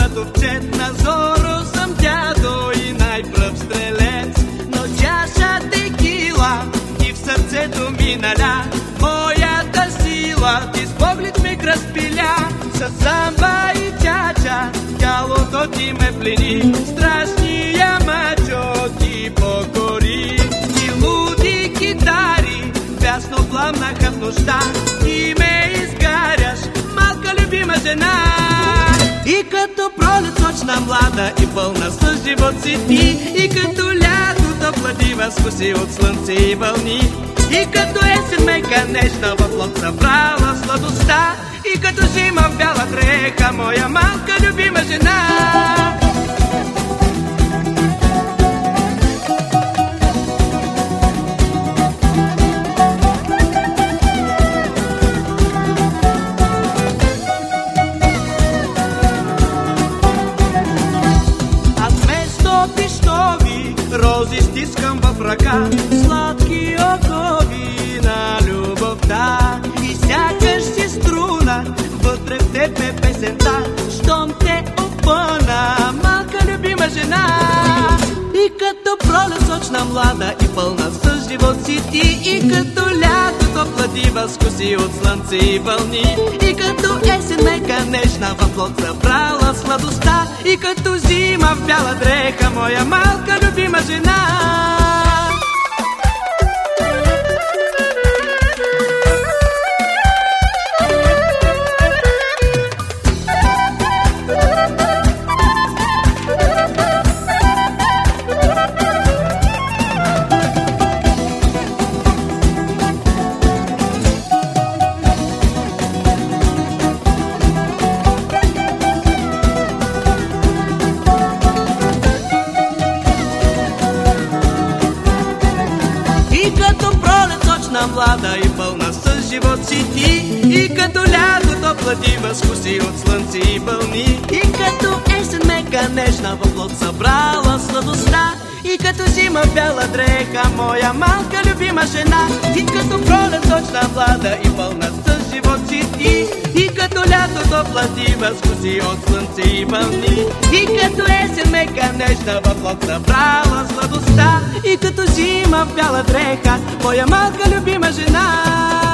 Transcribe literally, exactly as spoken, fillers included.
братовчет, на зоро съм дядо и най-пръв стрелец. Но чаша текила и в сърцето ми наля моята сила, ти с поглед ми разпиля. С самба и чача тялото ти ме плени, страшния мачо ти покори. И луди китари вясно пламнаха в нощта, и ме изгаряш, малка любима жена. И като пролет нощна млада и пълна с живот си ти, и като лятото пладива с коси от слънце и вълни, и като есен мека нежна в плод събрала сладостта, и като зима в бяла дреха моя малка любима жена. Рози стискам в ръка, сладки окови на любовта, и сякаш си струна вътре в тебе песента, щом те опъна, малка любима жена. И като пролет сочна млада и пълна с живот си ти, и като лятото пладива с коси от слънце и вълни, и като есен мека нежна в плод събрала сладостта, и като зима в бяла дреха моя малка любима жена. Млада и пълна с живот си ти, и като лятото пладива с коси от слънце и вълни, и като есен мека нежна в плод събрала сладостта, и като зима бяла дреха моя малка любима жена. И като пролет сочна млада и пълна с живот си ти, и като лятото пладива с коси от слънце и вълни, и като есен мека нежна в плод събрала сладостта, и като зима в бяла дреха моя малка любима жена.